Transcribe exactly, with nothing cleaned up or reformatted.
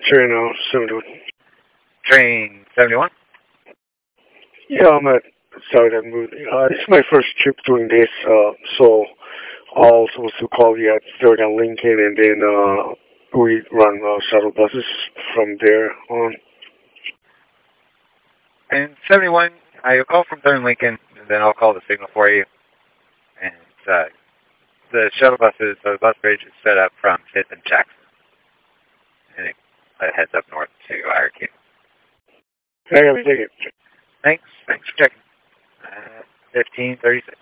Train uh, seventy-one. Train seventy-one? Yeah, I'm at sorry that movie. Uh, it's my first trip doing this, uh, so I'll supposed to call you at third and Lincoln, and then uh, we run uh, shuttle buses from there on. And seventy-one, I'll call from third and Lincoln, and then I'll call the signal for you. And uh, the shuttle buses, the bus bridge is set up from fifth and Jackson. And it uh, heads up north to I R Q. I gotta take it. Thanks. Thanks for checking. Uh, fifteen thirty-six.